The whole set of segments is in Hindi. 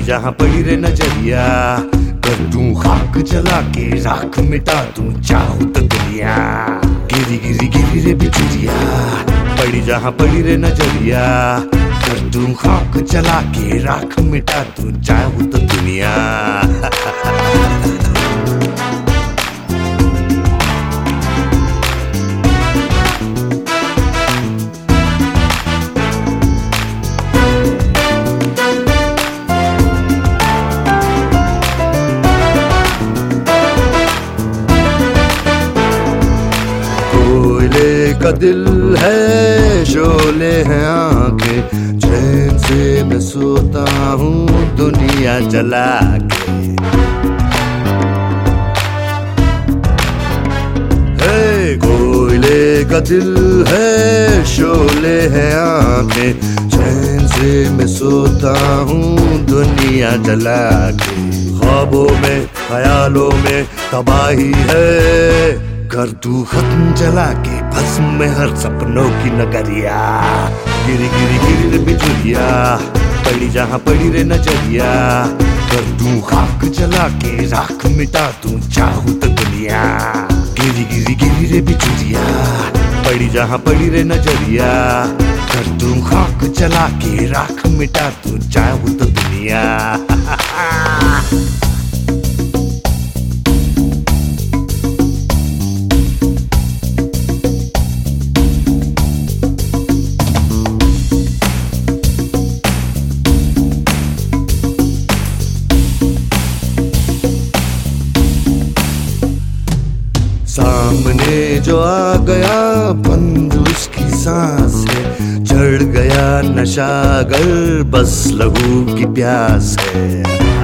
जहाँ पड़ी रे नजरिया, कर दूं खाक जला के राख मिटा दूं चाहूं तो दुनिया। गिरी गिरी गिरी रे बिजुरिया, पड़ी जहाँ पड़ी रे नजरिया, कर दूं खाक जला के राख मिटा दूं चाहूं तो दुनिया। का दिल है, शोले हैं आंखें, चैन से मैं सोता हूँ दुनिया जला के। हे कोयले का दिल है, शोले हैं आंखें, चैन से मैं सोता हूँ दुनिया जला के। ख्वाबों में ख्यालों में तबाही है, कर दूं खत्म जला के भस्म में हर सपनों की नगरिया। गिरी गिरी गिरी रे बिजुरिया, पड़ी जहाँ पड़ी रे नजरिया, कर दूं खाक जला के राख मिटा दूं चाहूं तो दुनिया। गिरी गिरी गिरी रे बिजुरिया, पड़ी जहाँ पड़ी रे नजरिया, कर दूं खाक जला के राख मिटा दूं चाहूं तो दुनिया। सामने जो आ गया बंद उसकी सांस है, चढ़ गया नशा अगर बस लहू की प्यास है।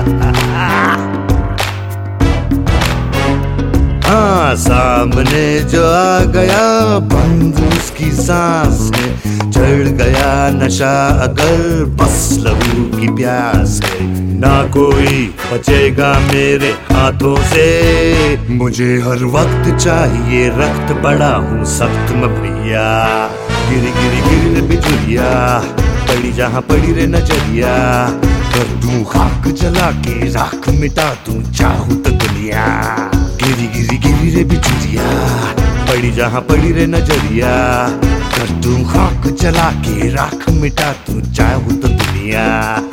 हाँ सामने जो आ गया बंद उसकी सांस है, चढ़ गया नशा अगर बस लहू की प्यास है। ना कोई बचेगा मेरे हाथों से, मुझे हर वक्त चाहिए रक्त बड़ा हूँ सख्त में भैया। गिरी गिरी गिरी रे बिजुरिया, पड़ी जहाँ पड़ी रे नजरिया, कर दूं खाक जला के राख मिटा दूं चाहूं तो दुनिया। गिरी गिरी गिरी रे बिजुरिया, पड़ी जहाँ पड़ी रे नजरिया, कर दूं खाक जला के राख मिटा दूं चाहूं तो दुनिया।